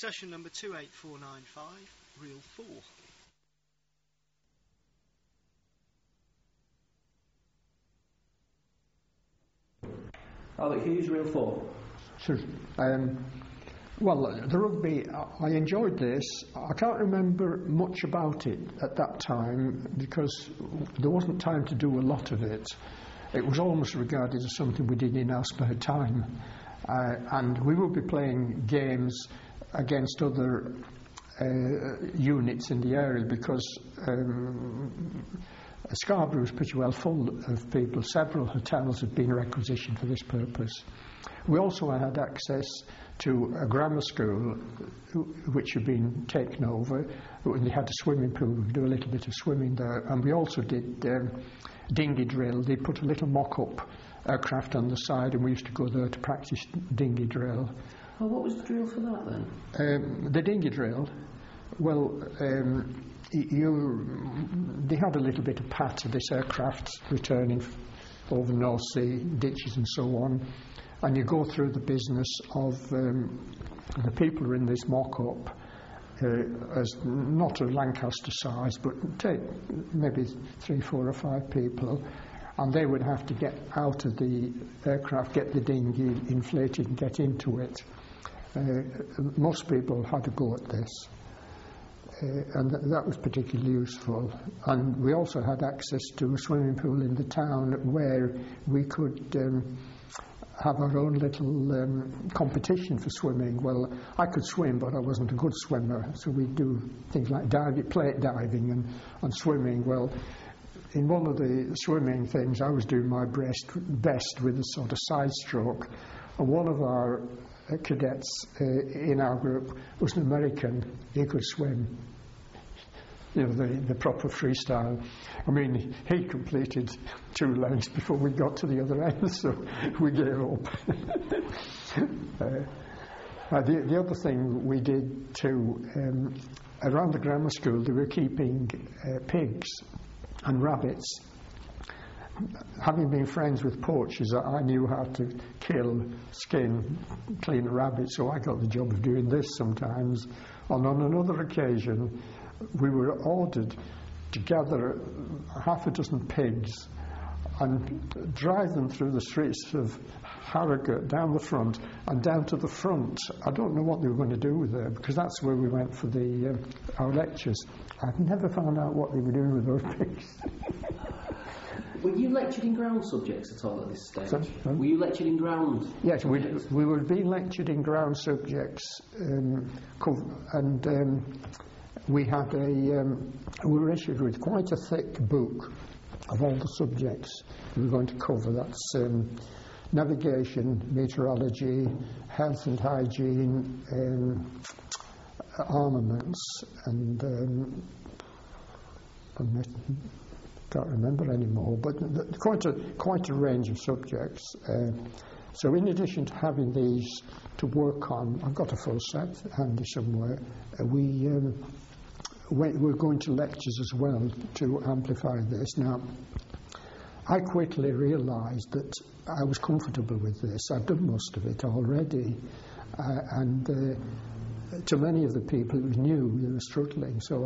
Succession number 28495, reel 4. Alec Hughes, reel 4. Sure. Well, the rugby, I enjoyed this. I can't remember much about it at that time because there wasn't time to do a lot of it. It was almost regarded as something we did in our spare time. And we would be playing games against other units in the area because Scarborough was pretty well full of people. Several hotels had been requisitioned for this purpose. We also had access to a grammar school which had been taken over. They had a swimming pool. We could do a little bit of swimming there. And we also did dinghy drill. They put a little mock-up aircraft on the side and we used to go there to practice dinghy drill. Well, what was the drill for that then? The dinghy drill, well, they had a little bit of pat of this aircraft returning over the North Sea, ditches and so on, and you go through the business of the people who are in this mock-up as not a Lancaster size, but take maybe 3, 4 or 5 people, and they would have to get out of the aircraft, get the dinghy inflated and get into it. Most people had a go at this. And that was particularly useful. And we also had access to a swimming pool in the town where we could have our own little competition for swimming. Well, I could swim, but I wasn't a good swimmer, so we'd do things like plate diving and swimming. Well, in one of the swimming things, I was doing my best with a sort of side stroke, and one of our cadets in our group was an American. He could swim, you know, the proper freestyle. I mean, he completed 2 legs before we got to the other end, so we gave up. The other thing we did too, around the grammar school they were keeping pigs and rabbits. Having been friends with poachers, I knew how to kill, skin, clean a rabbit, so I got the job of doing this sometimes. And on another occasion, we were ordered to gather 6 pigs and drive them through the streets of Harrogate, down the front and down to the front. I don't know what they were going to do with it, because that's where we went for our lectures. I've never found out what they were doing with those pigs. Were you lectured in ground subjects at all at this stage? Sorry? Were you lectured in ground Yes, subjects? we were being lectured in ground subjects, and we had we were issued with quite a thick book of all the subjects we were going to cover. That's navigation, meteorology, health and hygiene, armaments, and I can't remember anymore, but quite a range of subjects. So in addition to having these to work on, I've got a full set handy somewhere, we're going to lectures as well to amplify this. Now, I quickly realised that I was comfortable with this. I'd done most of it already, and to many of the people it was new, they were struggling. So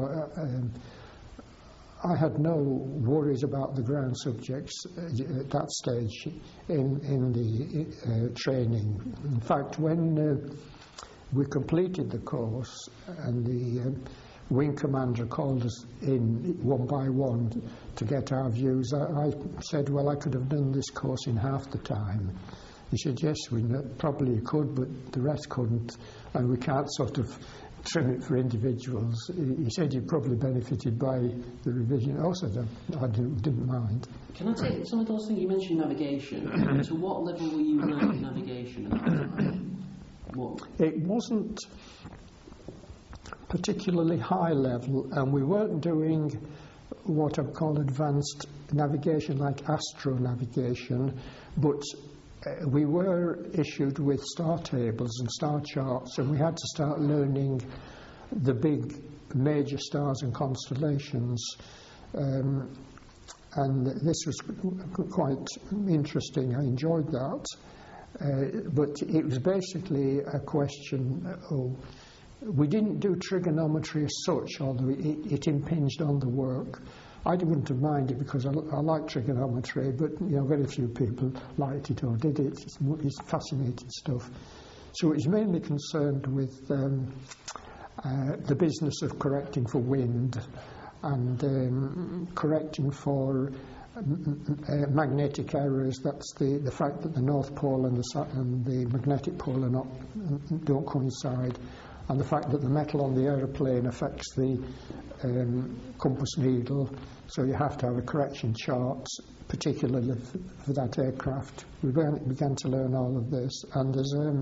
I had no worries about the ground subjects at that stage in the training. In fact, when we completed the course and the wing commander called us in one by one to get our views, I said, well, I could have done this course in half the time. He said, yes, we probably could, but the rest couldn't, and we can't sort of trim it for individuals. He said you probably benefited by the revision. Also, I didn't mind. Can I take some of those things? You mentioned navigation. To what level were you learning navigation at that time? It wasn't particularly high level, and we weren't doing what I've called advanced navigation, like astronavigation, but we were issued with star tables and star charts, and we had to start learning the big major stars and constellations, and this was quite interesting. I enjoyed that, but it was basically a question, We didn't do trigonometry as such, although it impinged on the work. I wouldn't have minded because I like trigonometry, but very few people liked it or did it. It's fascinating stuff. So it was mainly concerned with the business of correcting for wind and correcting for magnetic errors. That's the fact that the North Pole and the magnetic pole don't coincide, and the fact that the metal on the aeroplane affects the compass needle, so you have to have a correction chart, particularly for that aircraft. We began to learn all of this, and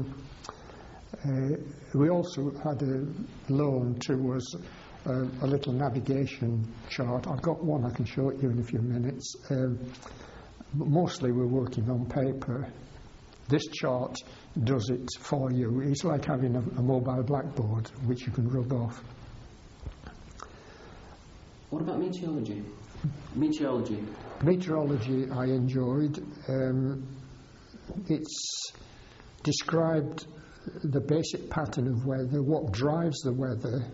we also had a loan to us a little navigation chart. I've got one I can show you in a few minutes. But mostly we're working on paper. This chart does it for you. It's like having a mobile blackboard which you can rub off. What about meteorology? Meteorology I enjoyed. It's described the basic pattern of weather, what drives the weather.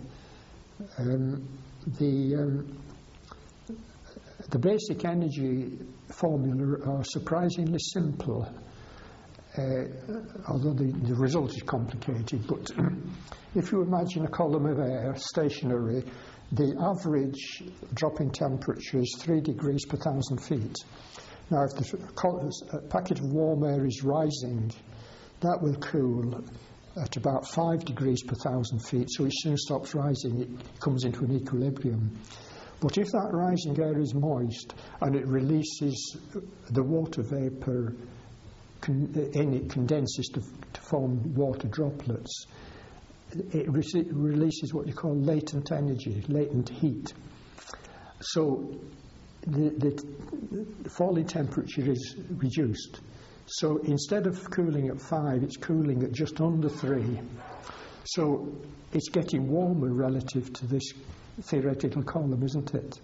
The basic energy formula are surprisingly simple, although the result is complicated. But if you imagine a column of air stationary, the average drop in temperature is 3 degrees per 1,000 feet. Now, if the packet of warm air is rising, that will cool at about 5 degrees per 1,000 feet, so it soon stops rising, it comes into an equilibrium. But if that rising air is moist and it releases the water vapour and it condenses to form water droplets, it releases what you call latent energy, latent heat. So the fall in temperature is reduced. So instead of cooling at 5, it's cooling at just under 3. So it's getting warmer relative to this theoretical column, isn't it?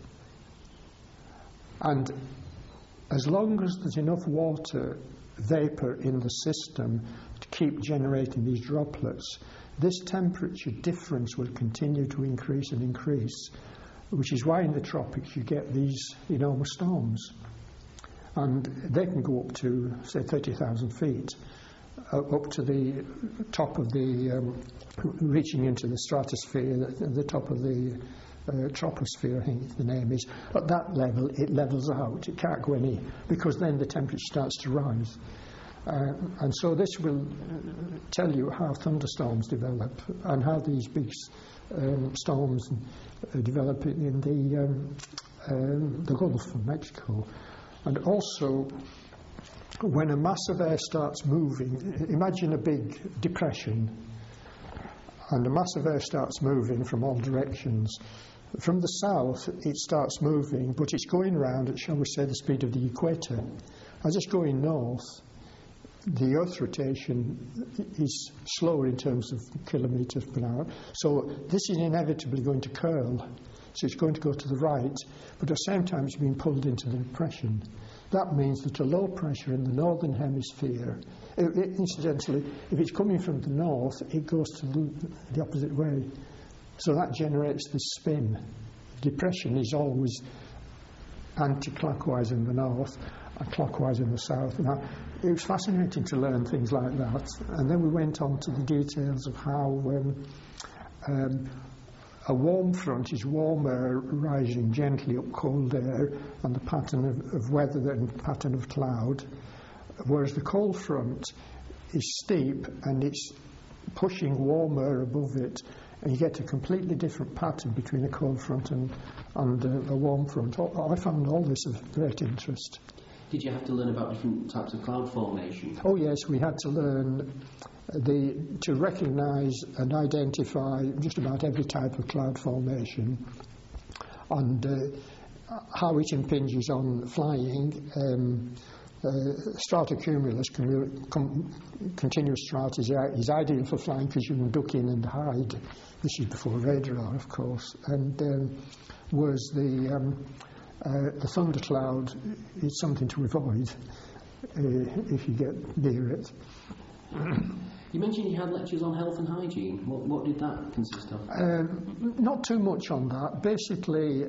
And as long as there's enough water vapour in the system to keep generating these droplets, this temperature difference will continue to increase and increase, which is why in the tropics you get these enormous storms. And they can go up to, say, 30,000 feet, up to the top of the, reaching into the stratosphere, the top of the troposphere, I think the name is. At that level, it levels out. It can't go any, because then the temperature starts to rise. And so this will tell you how thunderstorms develop and how these big storms develop in the Gulf of Mexico. And also, when a mass of air starts moving, imagine a big depression, and a mass of air starts moving from all directions. From the south, it starts moving, but it's going round at, shall we say, the speed of the equator. As it's going north, the Earth's rotation is slower in terms of kilometres per hour. So this is inevitably going to curl. So it's going to go to the right, but at the same time it's being pulled into the depression. That means that a low pressure in the northern hemisphere, incidentally, if it's coming from the north, it goes to the opposite way. So that generates this spin. Depression is always anti-clockwise in the north and clockwise in the south. Now, it was fascinating to learn things like that. And then we went on to the details of how a warm front is warm air rising gently up cold air, and the pattern of weather and pattern of cloud, whereas the cold front is steep and it's pushing warm air above it, and you get a completely different pattern between a cold front and a warm front. I found all this of great interest. Did you have to learn about different types of cloud formation? Oh yes, we had to learn to recognise and identify just about every type of cloud formation and how it impinges on flying. Stratocumulus, continuous strata, is ideal for flying because you can duck in and hide. This is before radar, of course. And whereas the thundercloud is something to avoid if you get near it. You mentioned you had lectures on health and hygiene. What did that consist of? Not too much on that. Basically,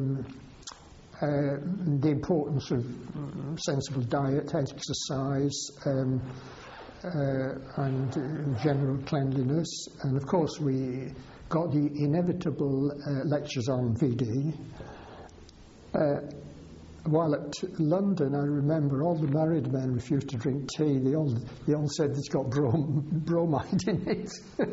the importance of sensible diet, exercise, and general cleanliness. And of course, we got the inevitable lectures on VD. While at London, I remember all the married men refused to drink tea. They all said it's got bromide in it.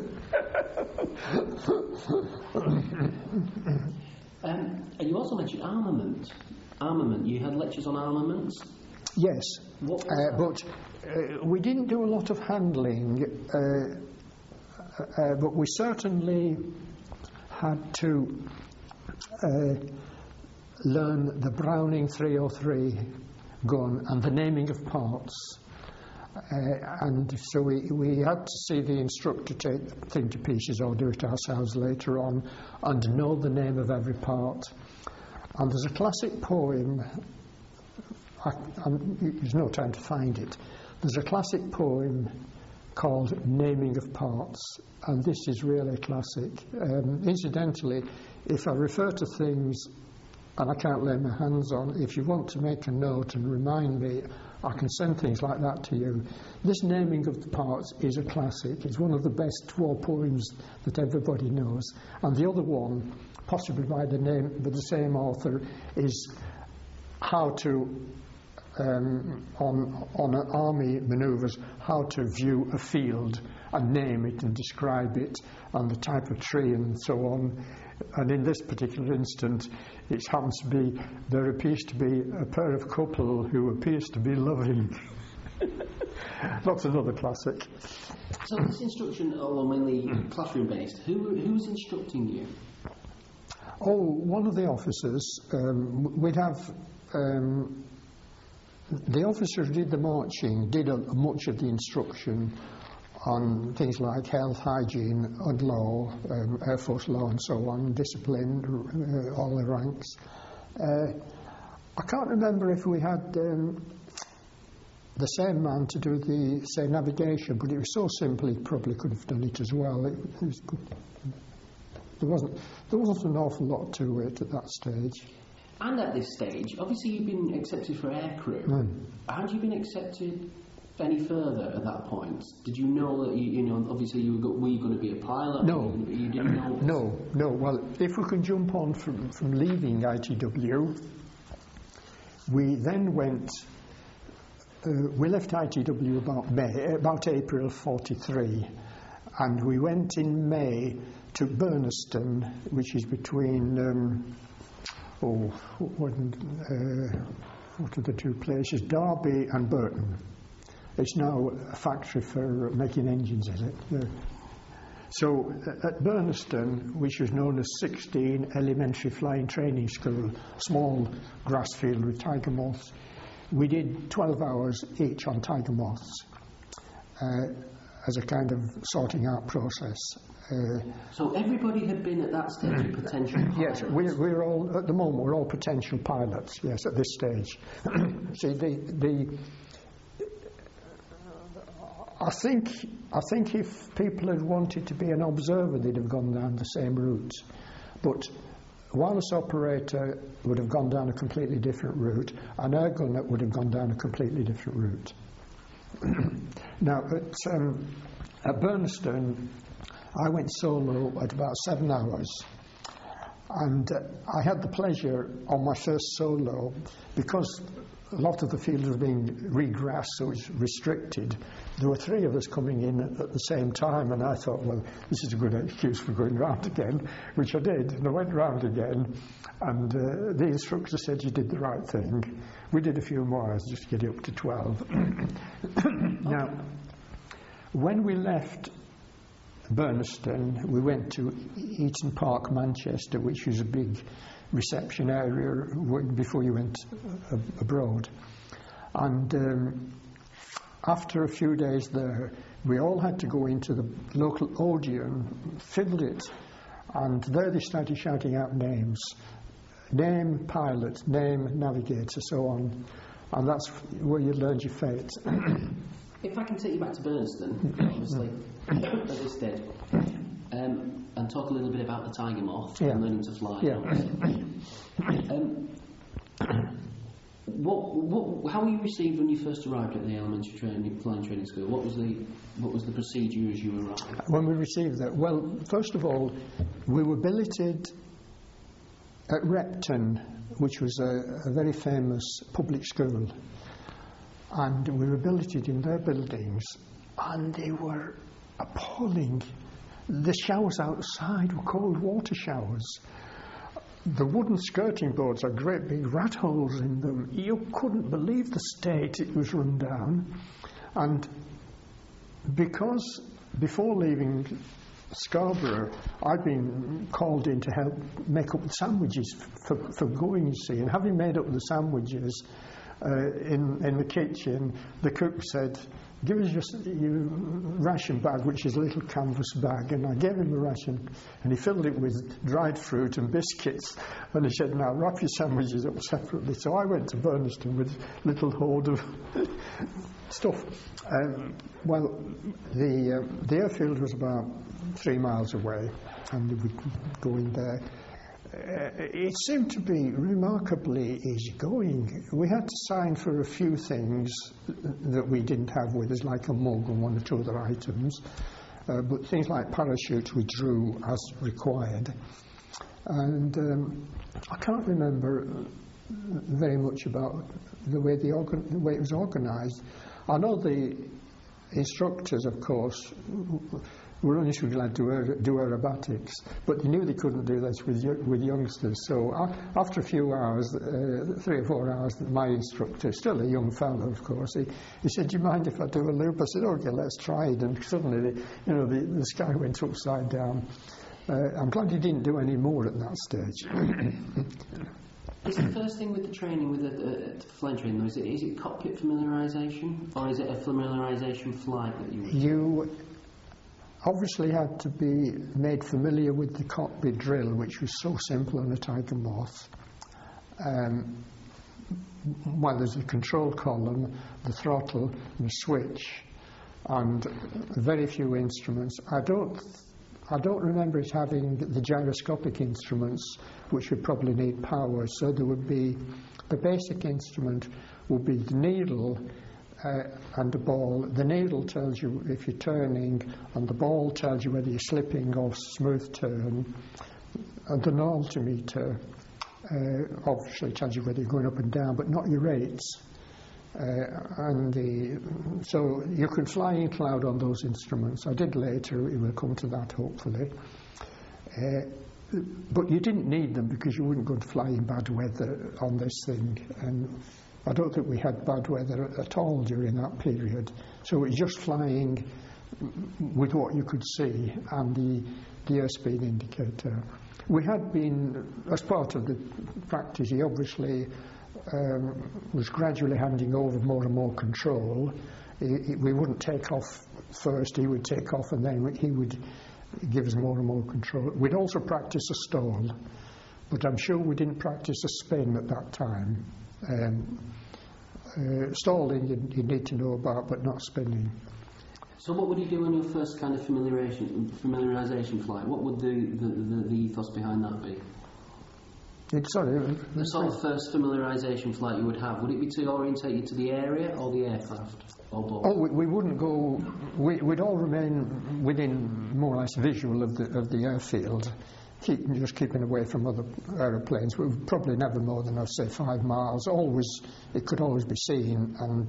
And you also mentioned armament. Armament. You had lectures on armaments? Yes, What but we didn't do a lot of handling, but we certainly had to learn the Browning 303 gun and the naming of parts. And so we had to see the instructor take the thing to pieces or do it ourselves later on and know the name of every part. And there's a classic poem, there's no time to find it, there's a classic poem called Naming of Parts, and this is really classic. Incidentally, if I refer to things and I can't lay my hands on, if you want to make a note and remind me, I can send things like that to you. This Naming of the Parts is a classic. It's one of the best war poems that everybody knows. And the other one, possibly by the same author, is how to, on army manoeuvres, how to view a field and name it and describe it, and the type of tree and so on. And in this particular instance, it happens to be, there appears to be a pair of couple who appears to be loving. That's another classic. So this instruction, although mainly classroom-based, who's instructing you? Oh, one of the officers. We'd have the officer who did the marching did much of the instruction on things like health, hygiene, and law, Air Force law and so on, discipline, all the ranks. I can't remember if we had the same man to do the, say, navigation, but it was so simple he probably could have done it as well. It was good. There wasn't an awful lot to it at that stage. And at this stage, obviously you've been accepted for aircrew. Had you been accepted any further at that point? Did you know that obviously were you going to be a pilot? No. You didn't know? No. Well, if we can jump on from leaving ITW, we then went. We left ITW about April '43, and we went in May to Burnaston, which is between what are the two places? Derby and Burton. It's now a factory for making engines, is it? Yeah. So at Burnaston, which was known as 16 Elementary Flying Training School, small grass field with tiger moths, we did 12 hours each on tiger moths as a kind of sorting out process. So everybody had been at that stage a potential pilot? Yes, we're all, at the moment, we're all potential pilots, yes, at this stage. See, I think if people had wanted to be an observer, they'd have gone down the same route. But wireless operator would have gone down a completely different route, and air gunner would have gone down a completely different route. Now, at Burnaston, I went solo at about 7 hours, and I had the pleasure on my first solo, because a lot of the field was being regrassed, so it's restricted. There were 3 of us coming in at the same time, and I thought, well, this is a good excuse for going round again, which I did. And I went round again, and the instructor said, you did the right thing. We did a few more hours just to get it up to 12. Now, when we left Burnaston, we went to Eaton Park, Manchester, which was a big reception area before you went abroad. And after a few days there, we all had to go into the local Odeon, filled it, and there they started shouting out names. Name pilot, name navigator, so on. And that's where you learned your fate. If I can take you back to Burnston, obviously, at this stage, and talk a little bit about the Tiger Moth and learning to fly. Yeah. How were you received when you first arrived at the elementary flying training school? What was the procedure as you arrived? When we received that, well, first of all, we were billeted at Repton, which was a very famous public school, and we were billeted in their buildings, and they were appalling. The showers outside were cold water showers. The wooden skirting boards had great big rat holes in them. You couldn't believe the state it was run down. And because before leaving Scarborough, I'd been called in to help make up the sandwiches for going, you see. And having made up the sandwiches in the kitchen, the cook said, "Give us your ration bag," which is a little canvas bag. And I gave him a ration, and he filled it with dried fruit and biscuits. And he said, "Now wrap your sandwiches up separately." So I went to Burniston with a little hoard of stuff. Well, the airfield was about 3 miles away, and we would go in there. It seemed to be remarkably easygoing. We had to sign for a few things that we didn't have with us, like a mug and one or two other items, but things like parachutes we drew as required. And I can't remember very much about the way it was organised. I know the instructors, of course, were only too glad to do aerobatics, but they knew they couldn't do this with youngsters. So after a few hours, 3 or 4 hours, my instructor, still a young fellow, of course, he said, "Do you mind if I do a loop?" I said, "Okay, let's try it." And suddenly, the sky went upside down. I'm glad he didn't do any more at that stage. Is the first thing with the training, with the flying training, though, is it cockpit familiarisation, or is it a familiarisation flight that you obviously had to be made familiar with the cockpit drill, which was so simple on a Tiger Moth. Well, there's a control column, the throttle, and a switch, and very few instruments. I don't remember it having the gyroscopic instruments, which would probably need power. So there would be the basic instrument would be the needle and the ball. The needle tells you if you're turning, and the ball tells you whether you're slipping or smooth turn. And the altimeter obviously tells you whether you're going up and down, but not your rates. So you could fly in cloud on those instruments. I did later. We will come to that hopefully. But you didn't need them because you wouldn't go to fly in bad weather on this thing. And I don't think we had bad weather at all during that period. So it was just flying with what you could see and the airspeed indicator. We had been, as part of the practice, he obviously was gradually handing over more and more control. We wouldn't take off first, he would take off, and then he would give us more and more control. We'd also practice a stall, but I'm sure we didn't practice a spin at that time. Stalling you need to know about, but not spinning. So what would you do on your first kind of familiarisation flight? What would the ethos behind that be? The sort of first familiarisation flight you would have, would it be to orientate you to the area or the aircraft, or both? Oh, we wouldn't go. We'd all remain within more or less visual of the airfield, keeping away from other aeroplanes. We would probably never more than, I'd say, 5 miles. It could always be seen, and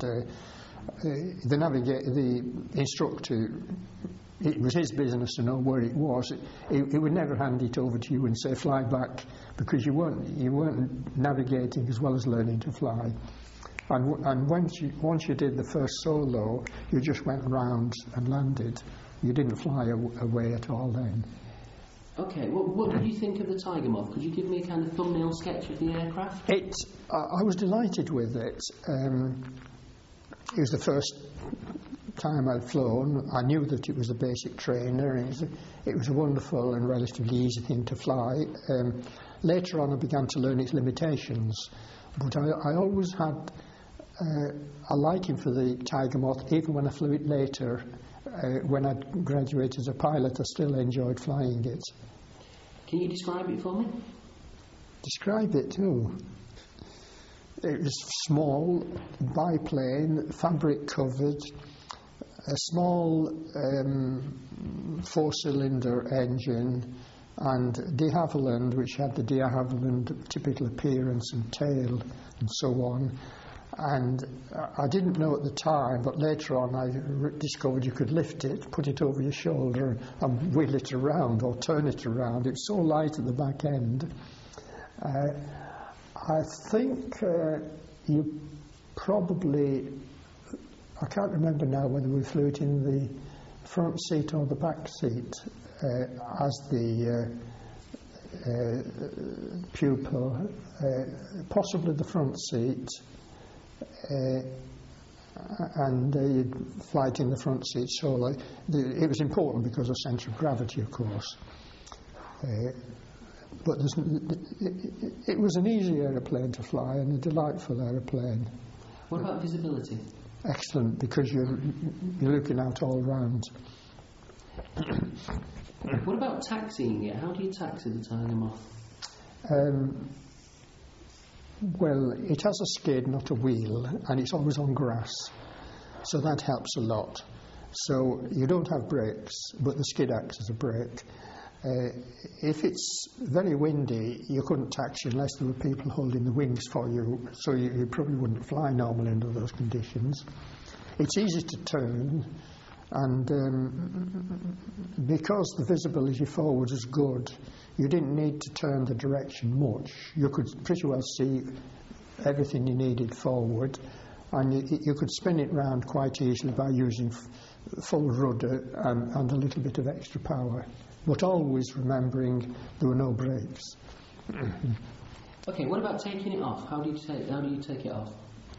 the instructor, it was his business to know where it was. He would never hand it over to you and say fly back, because you weren't navigating as well as learning to fly. And once you did the first solo, you just went round and landed. You didn't fly away at all then. Okay, well, what did you think of the Tiger Moth? Could you give me a kind of thumbnail sketch of the aircraft? I was delighted with it. It was the first time I'd flown. I knew that it was a basic trainer, and it was a wonderful and relatively easy thing to fly. Later on I began to learn its limitations, but I always had a liking for the Tiger Moth, even when I flew it later. When I graduated as a pilot, I still enjoyed flying it. Can you describe it for me? Describe it too. It was small, biplane, fabric covered, a small 4-cylinder engine, and de Havilland, which had the de Havilland typical appearance and tail and so on. And I didn't know at the time, but later on I discovered you could lift it, put it over your shoulder and wheel it around or turn it around. It was so light at the back end. I think you probably, I can't remember now whether we flew it in the front seat or the back seat as the pupil, possibly the front seat. And you'd fly it in the front seat solo. It was important because of centre of gravity, of course. But it was an easy aeroplane to fly and a delightful aeroplane. What about visibility? Excellent, because you're looking out all round. What about taxiing it? How do you taxi the Tiger Moth? Well, it has a skid, not a wheel, and it's always on grass, so that helps a lot. So you don't have brakes, but the skid acts as a brake. If it's very windy, you couldn't taxi unless there were people holding the wings for you, so you probably wouldn't fly normally under those conditions. It's easy to turn, and because the visibility forward is good, you didn't need to turn the direction much. You could pretty well see everything you needed forward, and you could spin it round quite easily by using full rudder and a little bit of extra power, but always remembering there were no brakes. Okay, what about taking it off? How do you take it off?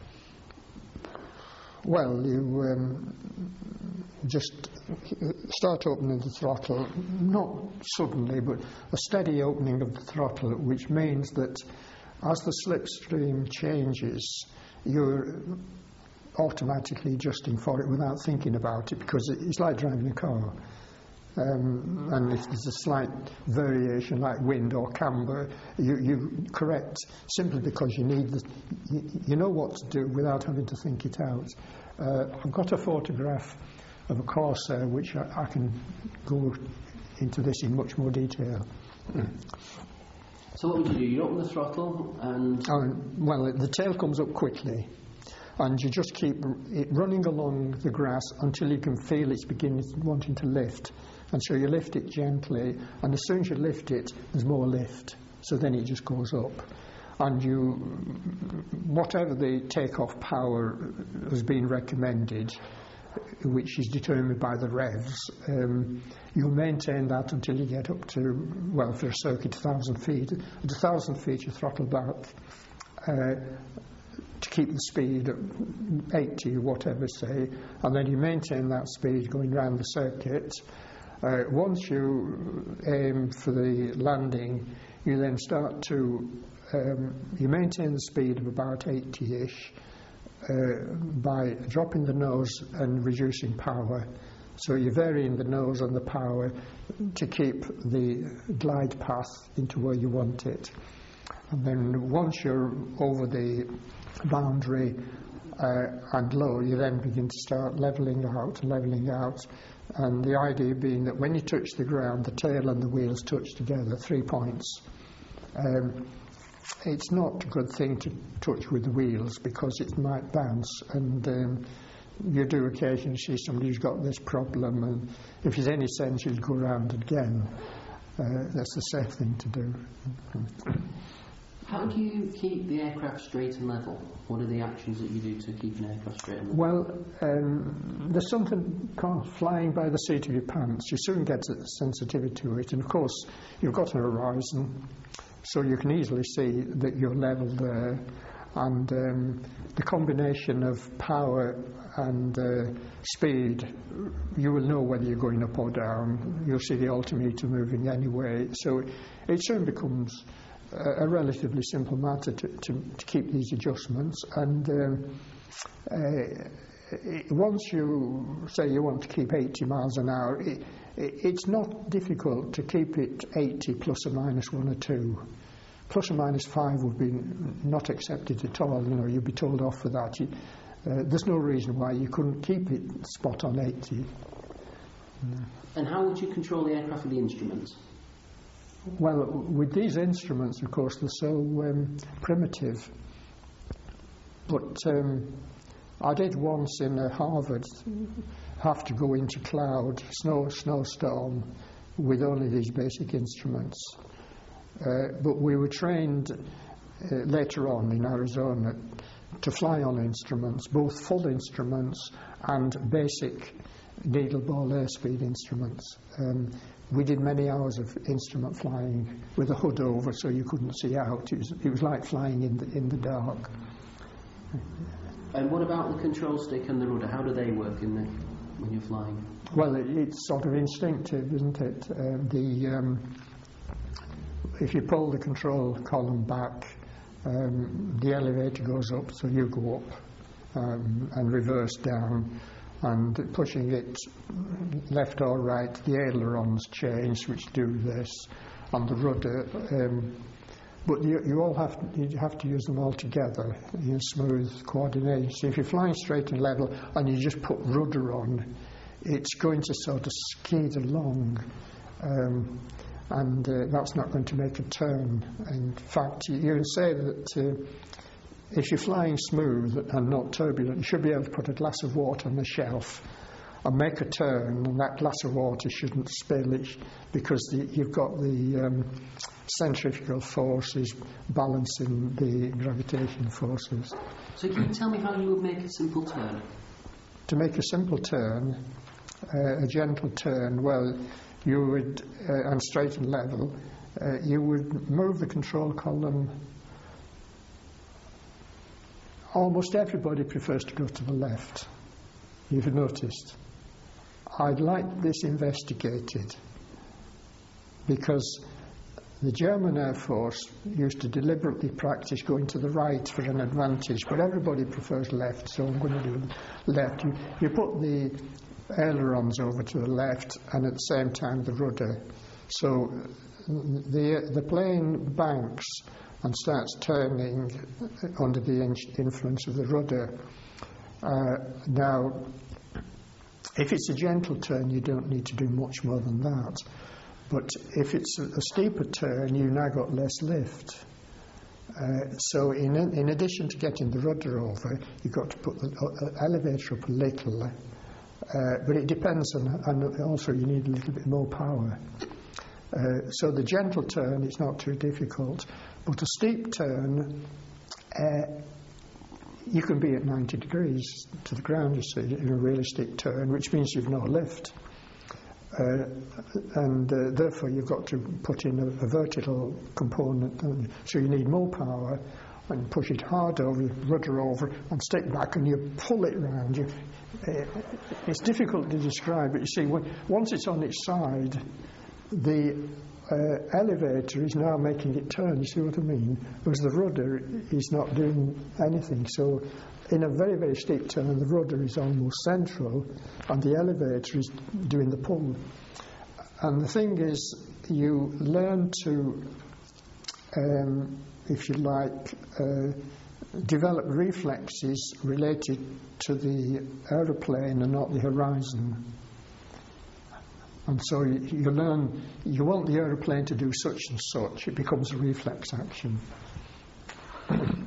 Well, you just start opening the throttle, not suddenly, but a steady opening of the throttle, which means that as the slipstream changes, you're automatically adjusting for it without thinking about it, because it's like driving a car. And if there's a slight variation, like wind or camber, you correct simply because you know what to do without having to think it out. I've got a photograph of a Corsair, which I can go into this in much more detail. So what would you do? You open the throttle and... well, the tail comes up quickly, and you just keep it running along the grass until you can feel it's beginning wanting to lift. And so you lift it gently, and as soon as you lift it, there's more lift. So then it just goes up. And whatever the takeoff power has been recommended, which is determined by the revs, you'll maintain that until you get up to, well, for a circuit, 1,000 feet. At 1,000 feet, you throttle back to keep the speed at 80 or whatever, say, and then you maintain that speed going round the circuit. Once you aim for the landing, you then start to you maintain the speed of about 80-ish by dropping the nose and reducing power. So you're varying the nose and the power to keep the glide path into where you want it. And then once you're over the boundary and low, you then begin to start levelling out. And the idea being that when you touch the ground, the tail and the wheels touch together, 3 points. It's not a good thing to touch with the wheels because it might bounce, and you do occasionally see somebody who's got this problem, and if there's any sense, you'll go around again. That's the safe thing to do. How do you keep the aircraft straight and level? What are the actions that you do to keep an aircraft straight and level? Well, there's something called flying by the seat of your pants. You soon get a sensitivity to it, and of course you've got a horizon, so you can easily see that you're level there, and the combination of power and speed, you will know whether you're going up or down. You'll see the altimeter moving anyway, so it soon becomes a relatively simple matter to keep these adjustments. And once you say you want to keep 80 miles an hour, it's not difficult to keep it 80 plus or minus 1 or 2. Plus or minus 5 would be not accepted at all. You'd be told off for that. There's no reason why you couldn't keep it spot on 80. And how would you control the aircraft with the instruments? Well, with these instruments, of course, they're so primitive. But I did once in Harvard have to go into cloud, snowstorm, with only these basic instruments. But we were trained later on in Arizona to fly on instruments, both full instruments and basic needle ball airspeed instruments. We did many hours of instrument flying with a hood over so you couldn't see out. It was like flying in the dark. And what about the control stick and the rudder? How do they work when you're flying? Well, it's sort of instinctive, isn't it? If you pull the control column back, the elevator goes up, so you go up, and reverse down, and pushing it left or right, the ailerons change, which do this, on the rudder. But you have to use them all together in smooth coordination. So if you're flying straight and level and you just put rudder on, it's going to sort of skid along, and that's not going to make a turn. In fact, you can say that if you're flying smooth and not turbulent, you should be able to put a glass of water on the shelf and make a turn, and that glass of water shouldn't spill it because you've got the centrifugal forces balancing the gravitational forces. So can you tell me how you would make a simple turn? To make a simple turn, a gentle turn, well, you would, and straight and level, you would move the control column. Almost everybody prefers to go to the left, you've noticed. I'd like this investigated because the German Air Force used to deliberately practice going to the right for an advantage, but everybody prefers left, so I'm going to do left. You put the ailerons over to the left and at the same time the rudder. So the plane banks and starts turning under the influence of the rudder. Now, if it's a gentle turn, you don't need to do much more than that. But if it's a steeper turn, you've now got less lift. So in addition to getting the rudder over, you've got to put the elevator up a little. But it depends on, and also you need a little bit more power. So the gentle turn is not too difficult. But a steep turn, you can be at 90 degrees to the ground, you see, in a really steep turn, which means you've no lift. And therefore you've got to put in a vertical component, so you need more power and push it hard over, rudder over and stick back and you pull it round. It's difficult to describe, but you see, once it's on its side, the elevator is now making it turn, you see what I mean? Whereas the rudder is not doing anything. So in a very, very steep turn, the rudder is almost central and the elevator is doing the pull. And the thing is, you learn to, if you like, develop reflexes related to the aeroplane and not the horizon. And so you learn, you want the aeroplane to do such and such, it becomes a reflex action.